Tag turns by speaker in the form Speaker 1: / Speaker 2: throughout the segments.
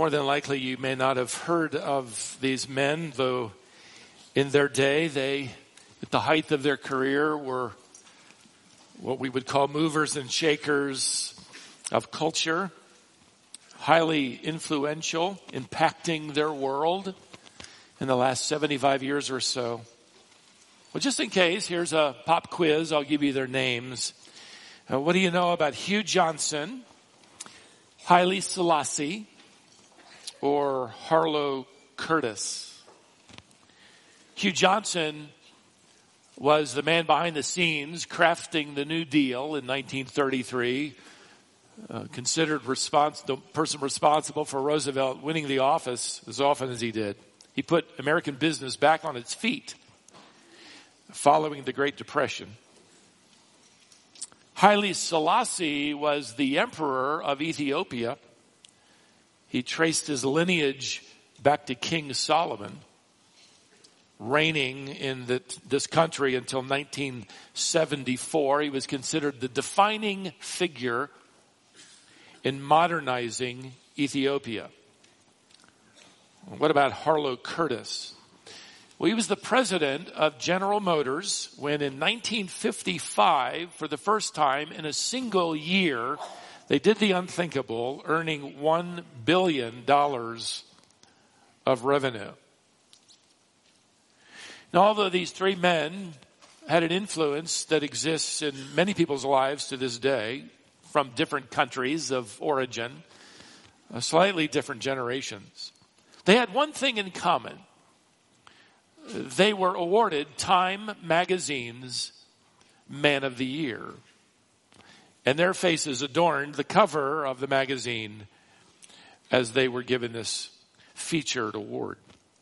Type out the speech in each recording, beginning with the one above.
Speaker 1: More than likely, you may not have heard of these men, though in their day, they, at the height of their career, were what we would call movers and shakers of culture, highly influential, impacting their world in the last 75 years or so. Well, just in case, here's a pop quiz. I'll give you their names. What do you know about Hugh Johnson, Haile Selassie, or Harlow Curtis? Hugh Johnson was the man behind the scenes crafting the New Deal in 1933, considered the person responsible for Roosevelt winning the office as often as he did. He put American business back on its feet following the Great Depression. Haile Selassie was the emperor of Ethiopia. He traced his lineage back to King Solomon, reigning in this country until 1974. He was considered the defining figure in modernizing Ethiopia. What about Harlow Curtis? Well, he was the president of General Motors when in 1955, for the first time in a single year, they did the unthinkable, earning $1 billion of revenue. Now, although these three men had an influence that exists in many people's lives to this day, from different countries of origin, slightly different generations, they had one thing in common. They were awarded Time Magazine's Man of the Year. And their faces adorned the cover of the magazine as they were given this featured award.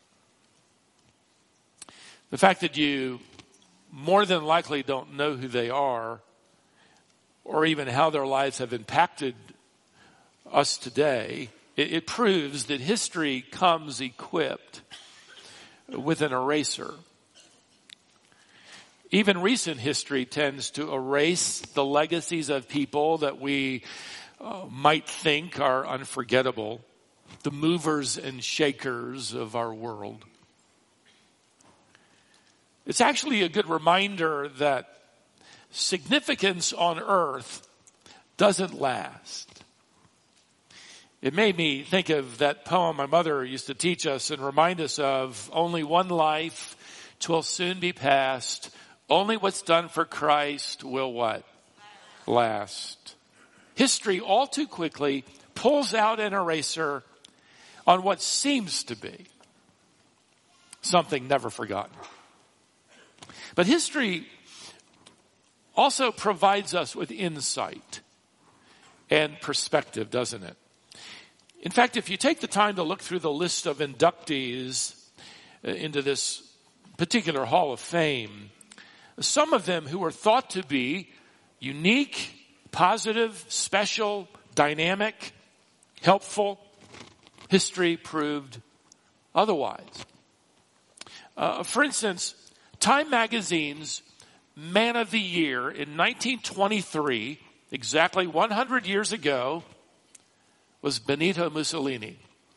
Speaker 1: The fact that you more than likely don't know who they are or even how their lives have impacted us today, it proves that history comes equipped with an eraser. Even recent history tends to erase the legacies of people that we might think are unforgettable, the movers and shakers of our world. It's actually a good reminder that significance on earth doesn't last. It made me think of that poem my mother used to teach us and remind us of: only one life, 'twill soon be past. Only what's done for Christ will what? Last. History all too quickly pulls out an eraser on what seems to be something never forgotten. But history also provides us with insight and perspective, doesn't it? In fact, if you take the time to look through the list of inductees into this particular Hall of Fame, some of them who were thought to be unique, positive, special, dynamic, helpful, history proved otherwise. For instance, Time Magazine's Man of the Year in 1923, exactly 100 years ago, was Benito Mussolini.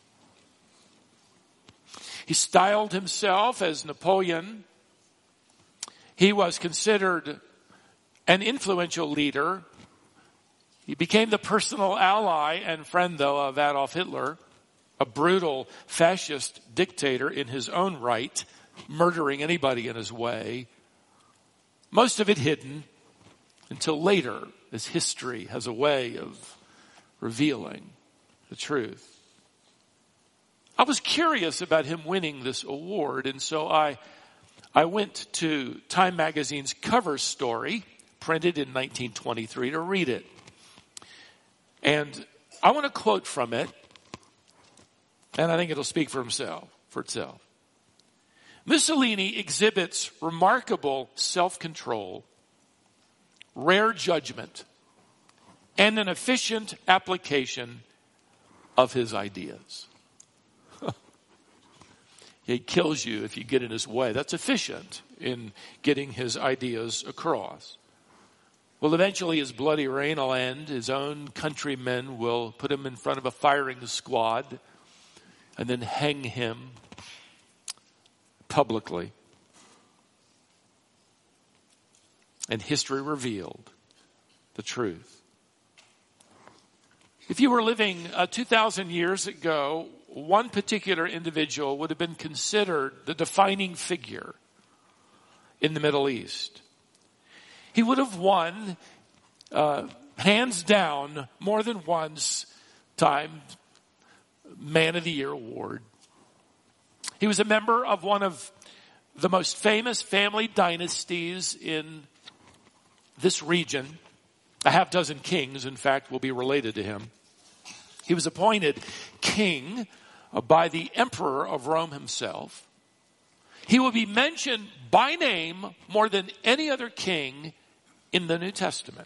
Speaker 1: He styled himself as Napoleon. He was considered an influential leader. He became the personal ally and friend, though, of Adolf Hitler, a brutal fascist dictator in his own right, murdering anybody in his way. Most of it hidden until later, as history has a way of revealing the truth. I was curious about him winning this award, and so I went to Time Magazine's cover story, printed in 1923, to read it. And I want to quote from it, and I think it'll speak for itself. Mussolini exhibits remarkable self-control, rare judgment, and an efficient application of his ideas. He kills you if you get in his way. That's efficient in getting his ideas across. Well, eventually his bloody reign will end. His own countrymen will put him in front of a firing squad and then hang him publicly. And history revealed the truth. If you were living 2,000 years ago, one particular individual would have been considered the defining figure in the Middle East. He would have won, hands down, more than once time Man of the Year award. He was a member of one of the most famous family dynasties in this region. A half dozen kings, in fact, will be related to him. He was appointed king by the emperor of Rome himself. He will be mentioned by name more than any other king in the New Testament.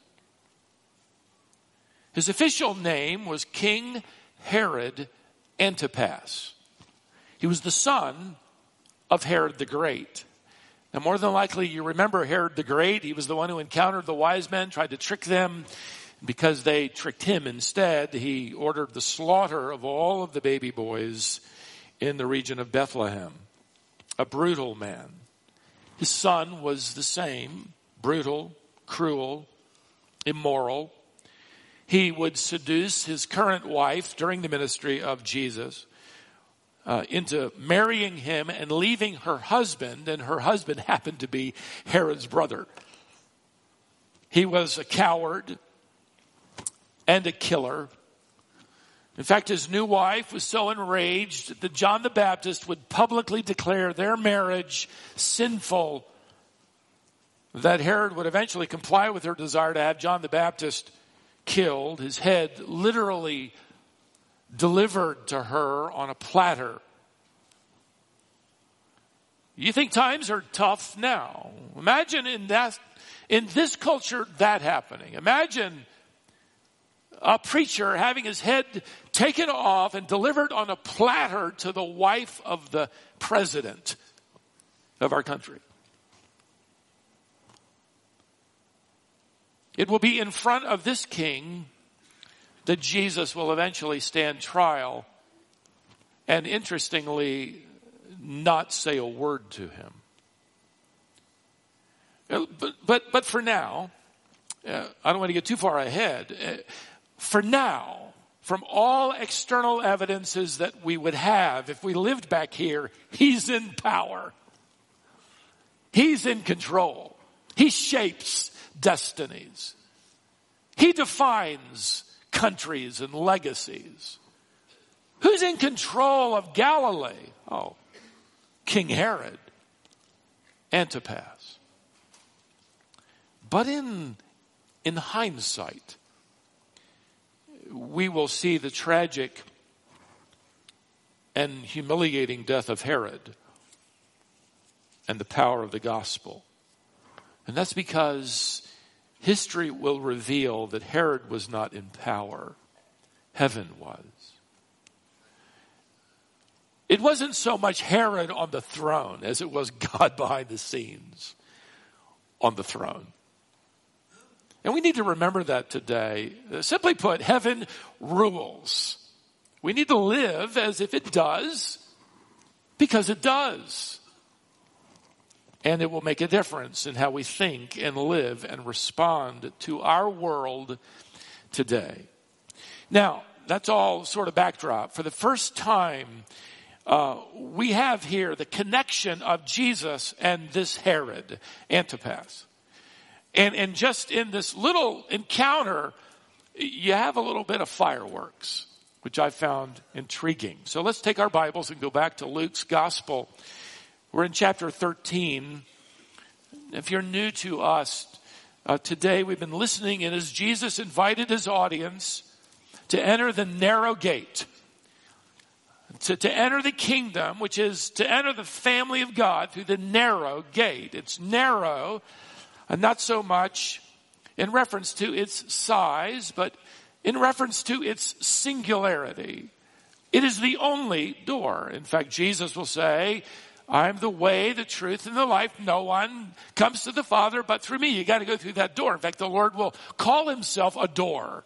Speaker 1: His official name was King Herod Antipas. He was the son of Herod the Great. Now, more than likely, you remember Herod the Great. He was the one who encountered the wise men, tried to trick them. Because they tricked him instead, he ordered the slaughter of all of the baby boys in the region of Bethlehem. A brutal man. His son was the same, brutal, cruel, immoral. He would seduce his current wife during the ministry of Jesus into marrying him and leaving her husband, and her husband happened to be Herod's brother. He was a coward and a killer. In fact, his new wife was so enraged that John the Baptist would publicly declare their marriage sinful, that Herod would eventually comply with her desire to have John the Baptist killed, his head literally delivered to her on a platter. You think times are tough now? Imagine in this culture that happening. Imagine a preacher having his head taken off and delivered on a platter to the wife of the president of our country. It will be in front of this king that Jesus will eventually stand trial and, interestingly, not say a word to him. But for now, I don't want to get too far ahead. For now, from all external evidences that we would have if we lived back here, he's in power. He's in control. He shapes destinies. He defines countries and legacies. Who's in control of Galilee? Oh, King Herod Antipas. But in hindsight, we will see the tragic and humiliating death of Herod and the power of the gospel. And that's because history will reveal that Herod was not in power. Heaven was. It wasn't so much Herod on the throne as it was God behind the scenes on the throne. And we need to remember that today. Simply put, heaven rules. We need to live as if it does, because it does. And it will make a difference in how we think and live and respond to our world today. Now, that's all sort of backdrop. For the first time, we have here the connection of Jesus and this Herod Antipas. And just in this little encounter, you have a little bit of fireworks, which I found intriguing. So let's take our Bibles and go back to Luke's Gospel. We're in chapter 13. If you're new to us, today we've been listening, and as Jesus invited his audience to enter the narrow gate, to enter the kingdom, which is to enter the family of God through the narrow gate. It's narrow, and not so much in reference to its size, but in reference to its singularity. It is the only door. In fact, Jesus will say, I'm the way, the truth, and the life. No one comes to the Father but through me. You got to go through that door. In fact, the Lord will call himself a door.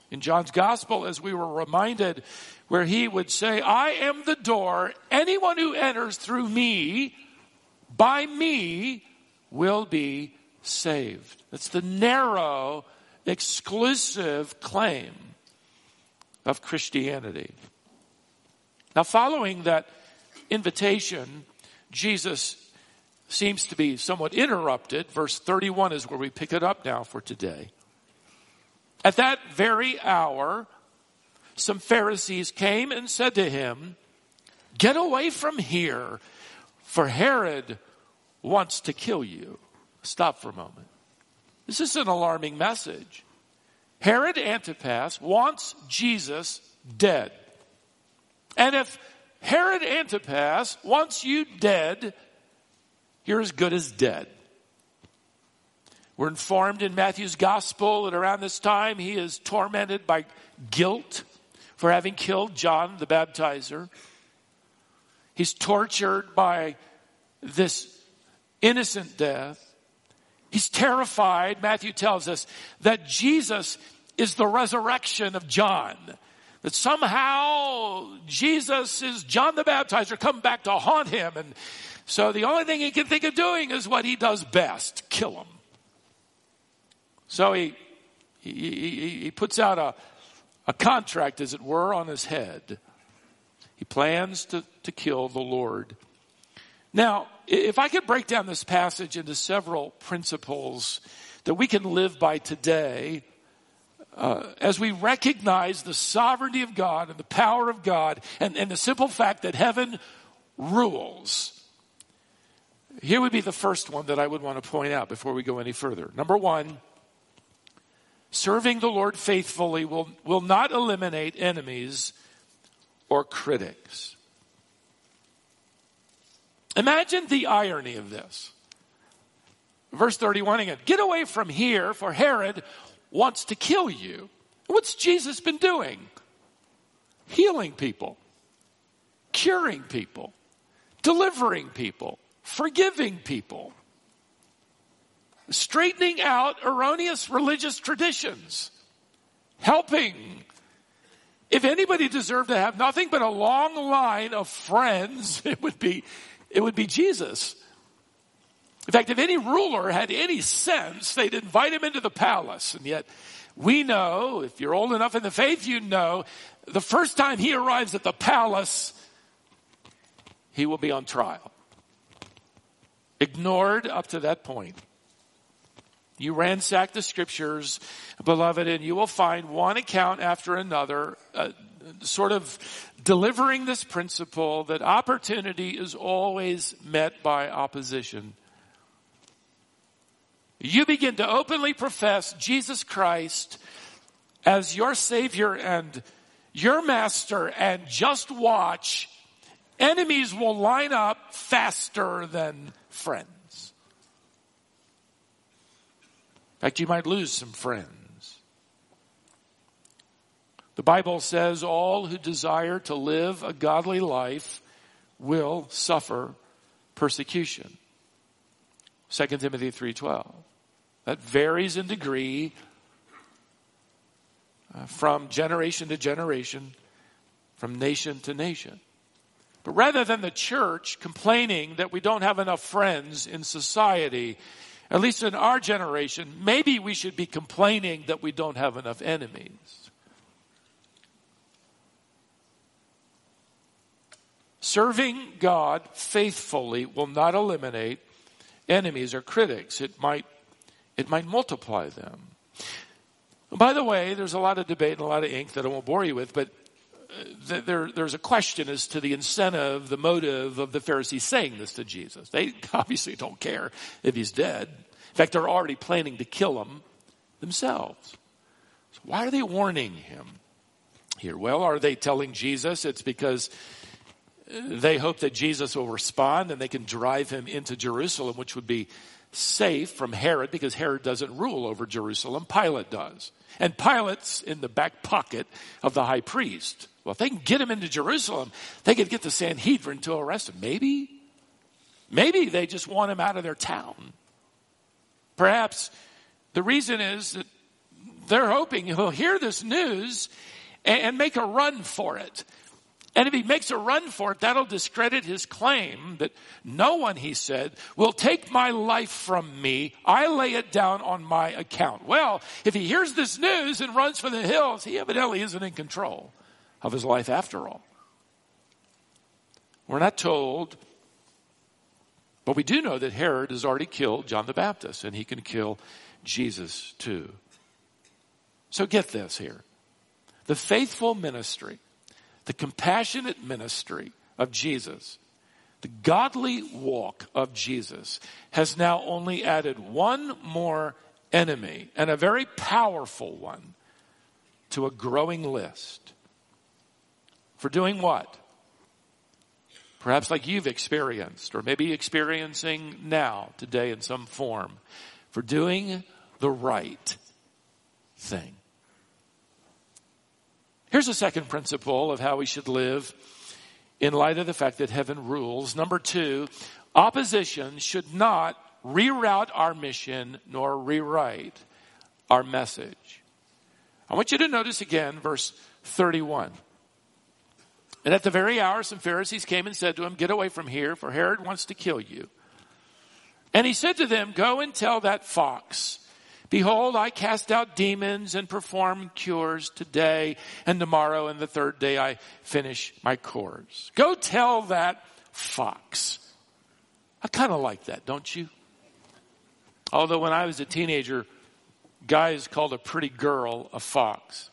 Speaker 1: In John's gospel, as we were reminded, where he would say, I am the door. Anyone who enters through me, by me, will be saved. That's the narrow, exclusive claim of Christianity. Now, following that invitation, Jesus seems to be somewhat interrupted. Verse 31 is where we pick it up now for today. At that very hour, some Pharisees came and said to him, get away from here, for Herod wants to kill you. Stop for a moment. This is an alarming message. Herod Antipas wants Jesus dead. And if Herod Antipas wants you dead, you're as good as dead. We're informed in Matthew's gospel that around this time he is tormented by guilt for having killed John the Baptizer. He's tortured by this innocent death. He's terrified, Matthew tells us, that Jesus is the resurrection of John. That somehow Jesus is John the Baptizer come back to haunt him. And so the only thing he can think of doing is what he does best, kill him. So he puts out a contract, as it were, on his head. He plans to kill the Lord. Now, if I could break down this passage into several principles that we can live by today, as we recognize the sovereignty of God and the power of God and the simple fact that heaven rules. Here would be the first one that I would want to point out before we go any further. Number one, serving the Lord faithfully will not eliminate enemies or critics. Imagine the irony of this. Verse 31 again, get away from here, for Herod wants to kill you. What's Jesus been doing? Healing people, curing people, delivering people, forgiving people, straightening out erroneous religious traditions, helping. If anybody deserved to have nothing but a long line of friends, it would be Jesus. In fact, if any ruler had any sense, they'd invite him into the palace. And yet we know, if you're old enough in the faith, you know, the first time he arrives at the palace, he will be on trial. Ignored up to that point. You ransack the scriptures, beloved, and you will find one account after another, sort of delivering this principle that opportunity is always met by opposition. You begin to openly profess Jesus Christ as your Savior and your Master, and just watch, enemies will line up faster than friends. In fact, you might lose some friends. The Bible says all who desire to live a godly life will suffer persecution. 2 Timothy 3:12. That varies in degree from generation to generation, from nation to nation. But rather than the church complaining that we don't have enough friends in society, at least in our generation, maybe we should be complaining that we don't have enough enemies. Serving God faithfully will not eliminate enemies or critics. It might multiply them. By the way, there's a lot of debate and a lot of ink that I won't bore you with, but there's a question as to the incentive, the motive of the Pharisees saying this to Jesus. They obviously don't care if he's dead. In fact, they're already planning to kill him themselves. So why are they warning him here? Well, are they telling Jesus it's because they hope that Jesus will respond and they can drive him into Jerusalem, which would be safe from Herod, because Herod doesn't rule over Jerusalem. Pilate does. And Pilate's in the back pocket of the high priest. Well, if they can get him into Jerusalem, they could get the Sanhedrin to arrest him. Maybe they just want him out of their town. Perhaps the reason is that they're hoping he'll hear this news and make a run for it. And if he makes a run for it, that'll discredit his claim that no one, he said, will take my life from me. I lay it down on my account. Well, if he hears this news and runs for the hills, he evidently isn't in control of his life after all. We're not told, but we do know that Herod has already killed John the Baptist, and he can kill Jesus too. So get this here. The faithful ministry, the compassionate ministry of Jesus, the godly walk of Jesus has now only added one more enemy, and a very powerful one, to a growing list. For doing what? Perhaps like you've experienced, or maybe experiencing now, today in some form. For doing the right thing. Here's a second principle of how we should live in light of the fact that heaven rules. Number 2, opposition should not reroute our mission nor rewrite our message. I want you to notice again verse 31. And at the very hour, some Pharisees came and said to him, "Get away from here, for Herod wants to kill you." And he said to them, "Go and tell that fox, behold, I cast out demons and perform cures today and tomorrow, and the third day I finish my course." Go tell that fox. I kind of like that, don't you? Although when I was a teenager, guys called a pretty girl a fox.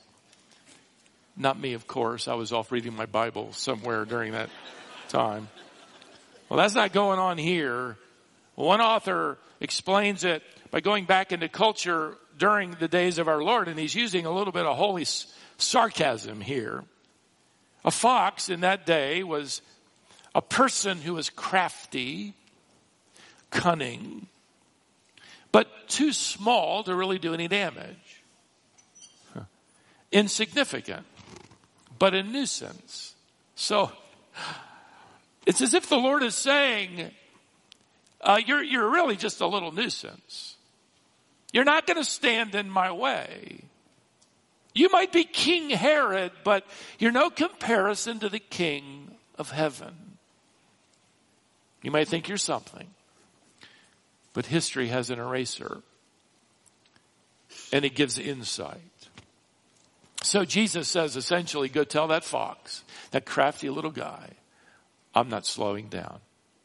Speaker 1: Not me, of course. I was off reading my Bible somewhere during that time. Well, that's not going on here. One author explains it by going back into culture during the days of our Lord, and he's using a little bit of holy sarcasm here. A fox in that day was a person who was crafty, cunning, but too small to really do any damage. Insignificant, but a nuisance. So it's as if the Lord is saying, you're really just a little nuisance. You're not going to stand in my way. You might be King Herod, but you're no comparison to the King of heaven. You might think you're something, but history has an eraser, and it gives insight. So Jesus says essentially, go tell that fox, that crafty little guy, I'm not slowing down.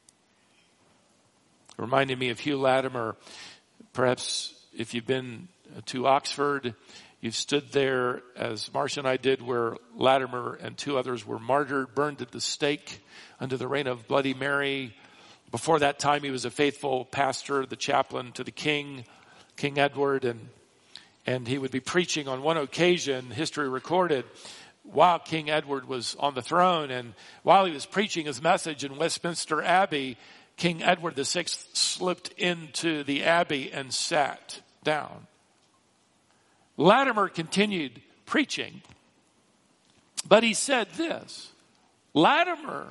Speaker 1: It reminded me of Hugh Latimer. Perhaps if you've been to Oxford, you've stood there as Marcia and I did, where Latimer and 2 others were martyred, burned at the stake under the reign of Bloody Mary. Before that time, he was a faithful pastor, the chaplain to the king, King Edward, and he would be preaching on one occasion, history recorded, while King Edward was on the throne. And while he was preaching his message in Westminster Abbey, King Edward VI slipped into the abbey and sat down. Latimer continued preaching, but he said this, Latimer,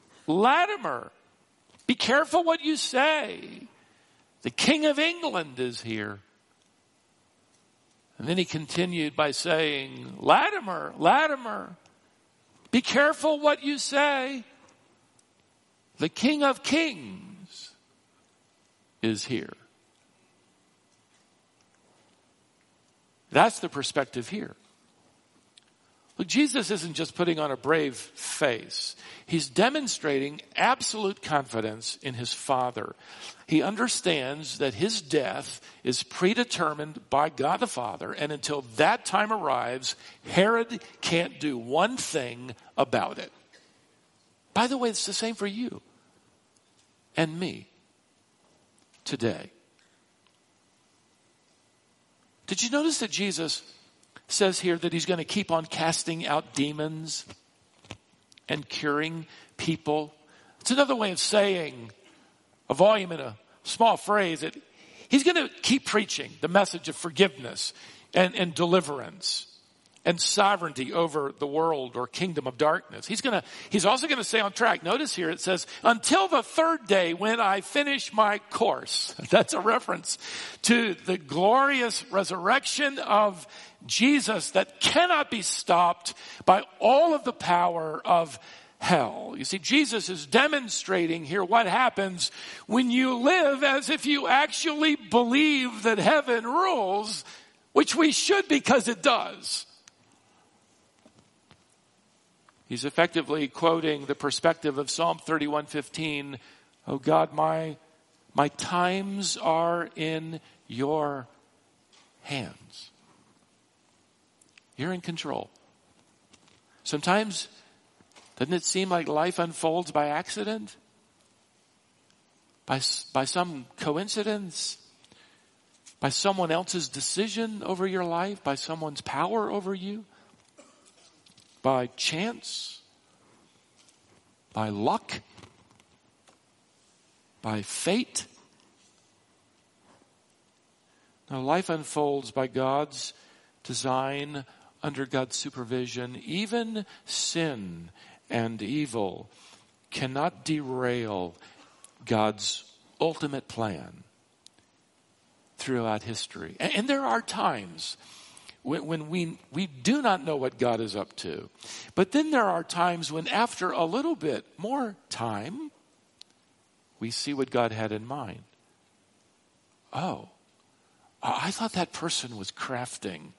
Speaker 1: be careful what you say. The King of England is here. And then he continued by saying, Latimer, be careful what you say. The King of Kings is here. That's the perspective here. Look, Jesus isn't just putting on a brave face. He's demonstrating absolute confidence in his Father. He understands that his death is predetermined by God the Father, and until that time arrives, Herod can't do one thing about it. By the way, it's the same for you and me today. Did you notice that Jesus says here that he's going to keep on casting out demons and curing people? It's another way of saying, a volume in a small phrase, that he's going to keep preaching the message of forgiveness and deliverance. and sovereignty over the world or kingdom of darkness. He's also going to say on track, notice here it says, until the third day when I finish my course. That's a reference to the glorious resurrection of Jesus that cannot be stopped by all of the power of hell. You see, Jesus is demonstrating here what happens when you live as if you actually believe that heaven rules, which we should because it does. He's effectively quoting the perspective of Psalm 31:15. Oh God, my times are in your hands. You're in control. Sometimes, doesn't it seem like life unfolds by accident? By some coincidence? By someone else's decision over your life? By someone's power over you? By chance? By luck? By fate? No, life unfolds by God's design, under God's supervision. Even sin and evil cannot derail God's ultimate plan throughout history. And there are times when we do not know what God is up to. But then there are times when after a little bit more time, we see what God had in mind. Oh, I thought that person was crafting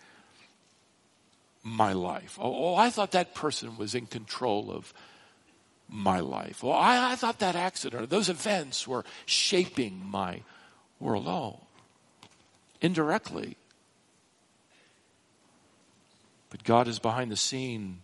Speaker 1: my life. Oh, I thought that person was in control of my life. Oh, I thought that accident or those events were shaping my world. Oh, indirectly. But God is behind the scene,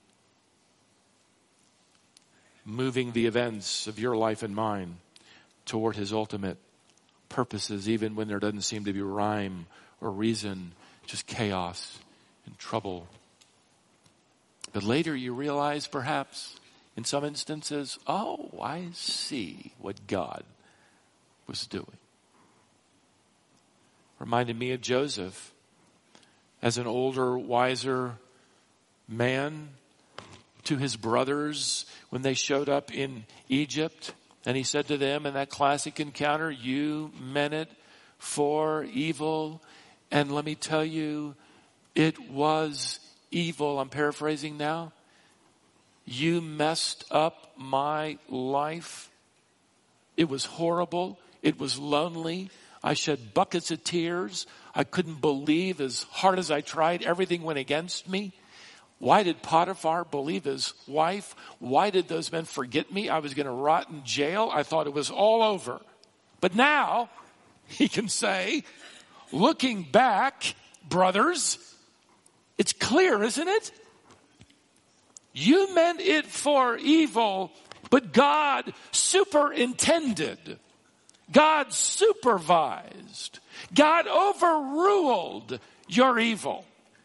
Speaker 1: moving the events of your life and mine toward his ultimate purposes, even when there doesn't seem to be rhyme or reason, just chaos and trouble. But later you realize, perhaps, in some instances, oh, I see what God was doing. Reminded me of Joseph as an older, wiser man to his brothers when they showed up in Egypt. And he said to them in that classic encounter, you meant it for evil. And let me tell you, it was evil. I'm paraphrasing now. You messed up my life. It was horrible. It was lonely. I shed buckets of tears. I couldn't believe, as hard as I tried, everything went against me. Why did Potiphar believe his wife? Why did those men forget me? I was going to rot in jail. I thought it was all over. But now he can say, looking back, brothers, it's clear, isn't it? You meant it for evil, but God superintended. God supervised. God overruled your evil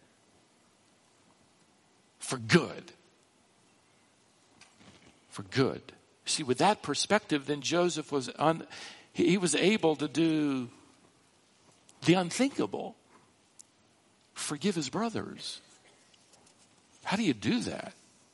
Speaker 1: for good. For good. See, with that perspective, then Joseph was he was able to do the unthinkable. Forgive his brothers. How do you do that?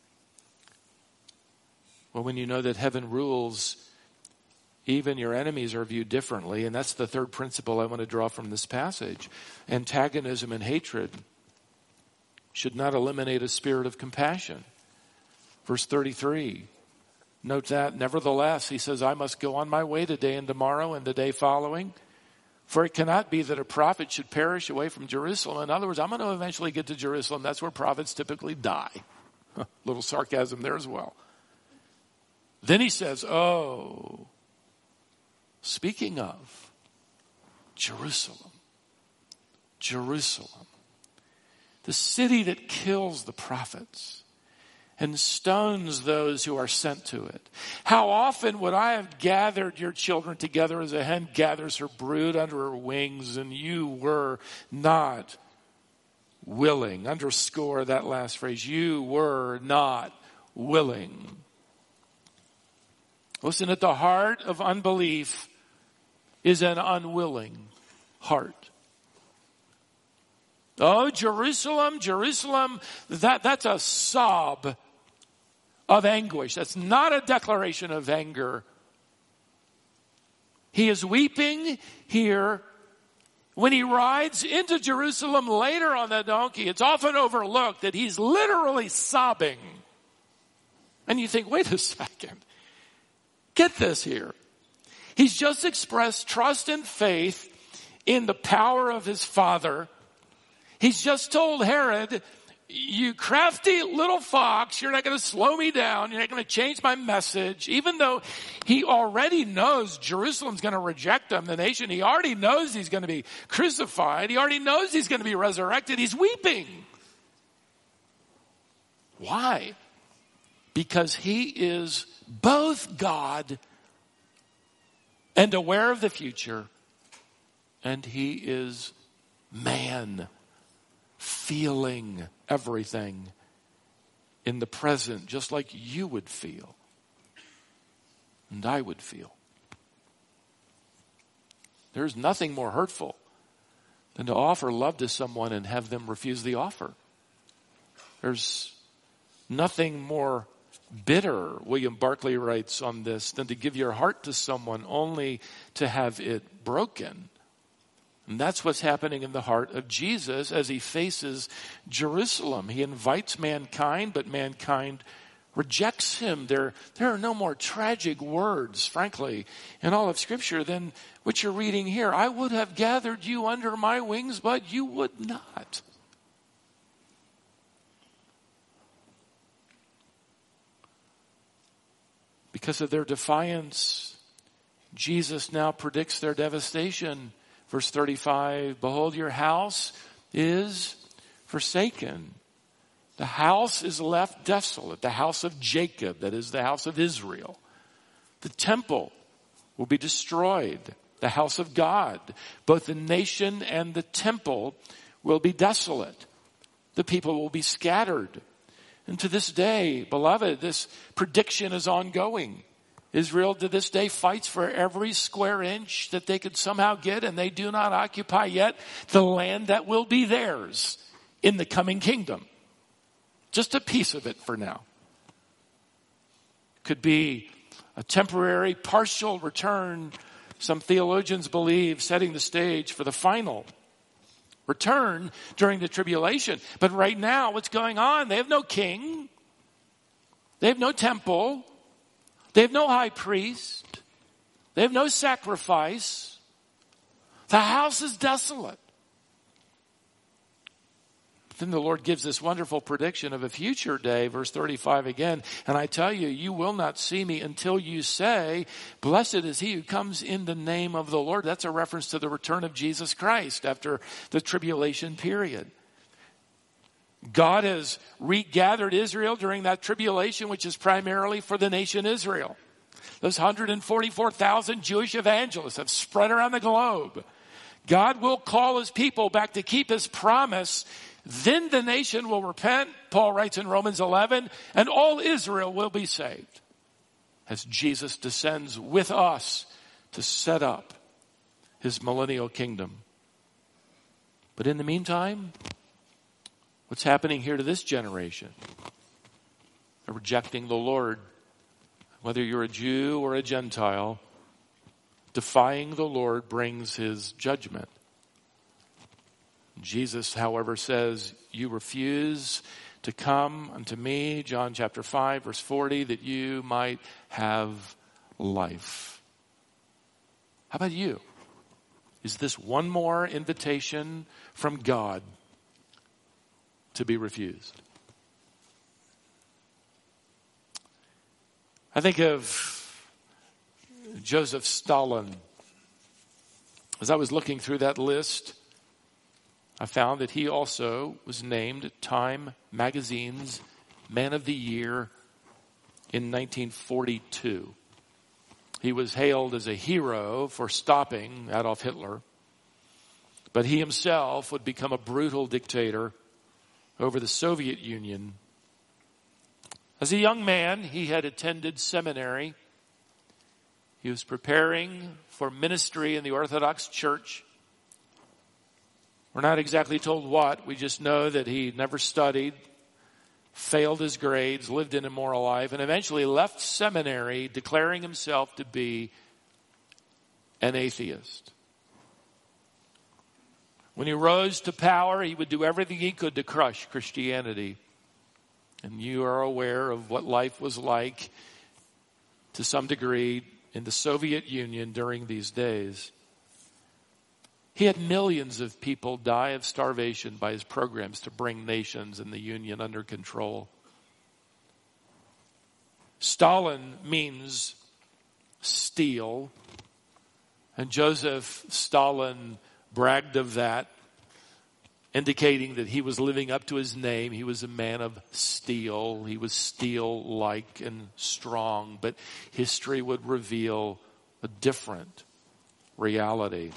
Speaker 1: Well, when you know that heaven rules, even your enemies are viewed differently. And that's the third principle I want to draw from this passage. Antagonism and hatred should not eliminate a spirit of compassion. Verse 33, note that, nevertheless, he says, I must go on my way today and tomorrow and the day following. For it cannot be that a prophet should perish away from Jerusalem. In other words, I'm going to eventually get to Jerusalem. That's where prophets typically die. Little sarcasm there as well. Then he says, oh, speaking of Jerusalem, Jerusalem, the city that kills the prophets and stones those who are sent to it. How often would I have gathered your children together as a hen gathers her brood under her wings, and you were not willing. Underscore that last phrase. You were not willing. Listen, at the heart of unbelief is an unwilling heart. Oh, Jerusalem, Jerusalem, that's a sob of anguish. That's not a declaration of anger. He is weeping here. When he rides into Jerusalem later on the donkey, it's often overlooked that he's literally sobbing. And you think, wait a second. Get this here. He's just expressed trust and faith in the power of his Father. He's just told Herod, you crafty little fox, you're not going to slow me down. You're not going to change my message. Even though he already knows Jerusalem's going to reject him, the nation. He already knows he's going to be crucified. He already knows he's going to be resurrected. He's weeping. Why? Because he is both God and aware of the future, and he is man, feeling everything in the present, just like you would feel and I would feel. There's nothing more hurtful than to offer love to someone and have them refuse the offer. There's nothing more bitter, William Barclay writes on this, than to give your heart to someone only to have it broken. And that's what's happening in the heart of Jesus as he faces Jerusalem. He invites mankind, but mankind rejects him. There are no more tragic words, frankly, in all of Scripture than what you're reading here. I would have gathered you under my wings, but you would not. Because of their defiance, Jesus now predicts their devastation. Verse 35, behold, your house is forsaken. The house is left desolate. The house of Jacob, that is the house of Israel. The temple will be destroyed. The house of God, both the nation and the temple will be desolate. The people will be scattered. And to this day, beloved, this prediction is ongoing. Israel to this day fights for every square inch that they could somehow get, and they do not occupy yet the land that will be theirs in the coming kingdom. Just a piece of it for now. Could be a temporary, partial return, some theologians believe, setting the stage for the final return during the tribulation. But right now, what's going on? They have no king. They have no temple. They have no high priest. They have no sacrifice. The house is desolate. Then the Lord gives this wonderful prediction of a future day, verse 35 again. And I tell you, you will not see me until you say, blessed is he who comes in the name of the Lord. That's a reference to the return of Jesus Christ after the tribulation period. God has regathered Israel during that tribulation, which is primarily for the nation Israel. Those 144,000 Jewish evangelists have spread around the globe. God will call his people back to keep his promise. Then the nation will repent, Paul writes in Romans 11, and all Israel will be saved as Jesus descends with us to set up his millennial kingdom. But in the meantime, what's happening here to this generation? They're rejecting the Lord. Whether you're a Jew or a Gentile, defying the Lord brings his judgment. Jesus, however, says, you refuse to come unto me, John chapter 5, verse 40, that you might have life. How about you? Is this one more invitation from God to be refused? I think of Joseph Stalin. As I was looking through that list, I found that he also was named Time Magazine's Man of the Year in 1942. He was hailed as a hero for stopping Adolf Hitler, but he himself would become a brutal dictator over the Soviet Union. As a young man, he had attended seminary. He was preparing for ministry in the Orthodox Church, We're not exactly told what. We just know that he never studied, failed his grades, lived an immoral life, and eventually left seminary declaring himself to be an atheist. When he rose to power, he would do everything he could to crush Christianity. And you are aware of what life was like to some degree in the Soviet Union during these days. He had millions of people die of starvation by his programs to bring nations in the Union under control. Stalin means steel, and Joseph Stalin bragged of that, indicating that he was living up to his name. He was a man of steel. He was steel-like and strong, but history would reveal a different reality.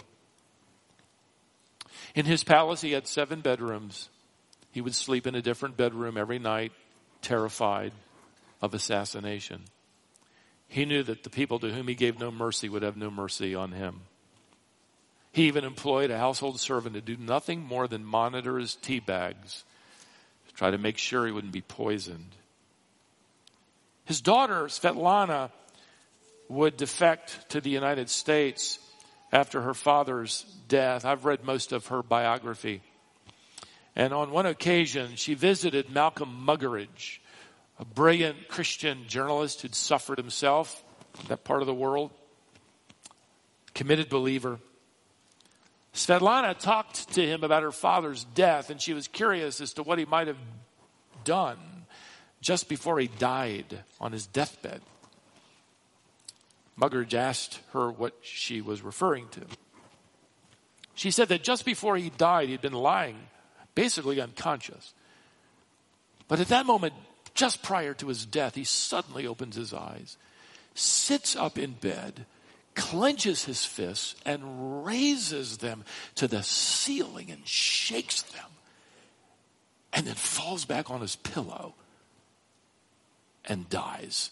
Speaker 1: In his palace, he had 7 bedrooms. He would sleep in a different bedroom every night, terrified of assassination. He knew that the people to whom he gave no mercy would have no mercy on him. He even employed a household servant to do nothing more than monitor his tea bags to try to make sure he wouldn't be poisoned. His daughter, Svetlana, would defect to the United States after her father's death. I've read most of her biography. And on one occasion, she visited Malcolm Muggeridge, a brilliant Christian journalist who'd suffered himself in that part of the world, committed believer. Svetlana talked to him about her father's death, and she was curious as to what he might have done just before he died on his deathbed. Muggeridge asked her what she was referring to. She said that just before he died, he'd been lying, basically unconscious. But at that moment, just prior to his death, he suddenly opens his eyes, sits up in bed, clenches his fists, and raises them to the ceiling and shakes them, and then falls back on his pillow and dies.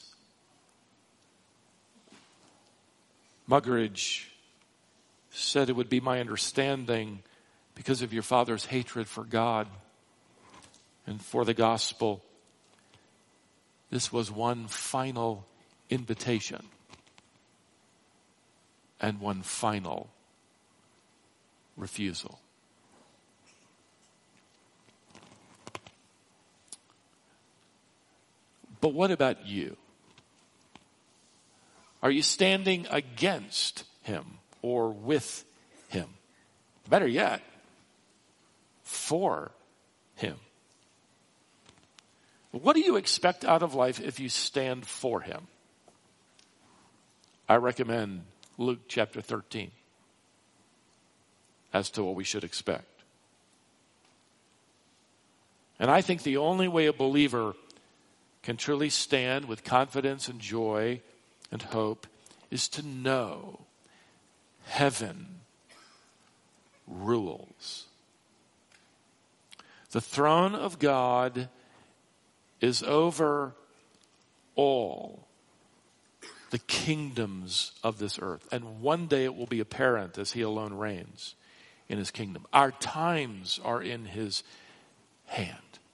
Speaker 1: Muggeridge said, "It would be my understanding, because of your father's hatred for God and for the gospel, this was one final invitation and one final refusal." But what about you? Are you standing against him or with him? Better yet, for him. What do you expect out of life if you stand for him? I recommend Luke chapter 13 as to what we should expect. And I think the only way a believer can truly stand with confidence and joy and hope is to know heaven rules. The throne of God is over all the kingdoms of this earth. And one day it will be apparent as he alone reigns in his kingdom. Our times are in his hand.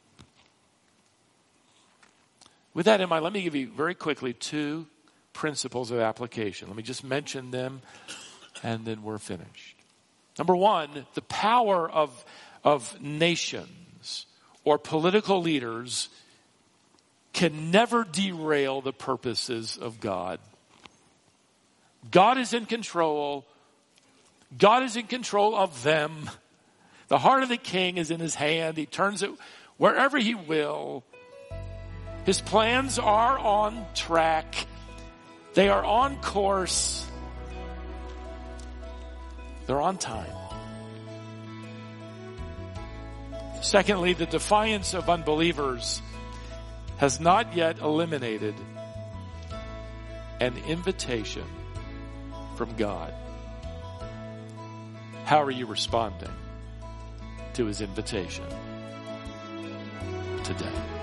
Speaker 1: With that in mind, let me give you very quickly 2 principles of application. Let me just mention them and then we're finished. Number 1, the power of nations or political leaders can never derail the purposes of God. God is in control. God is in control of them. The heart of the king is in his hand. He turns it wherever he will. His plans are on track. They are on course. They're on time. Secondly, the defiance of unbelievers has not yet eliminated an invitation from God. How are you responding to his invitation today?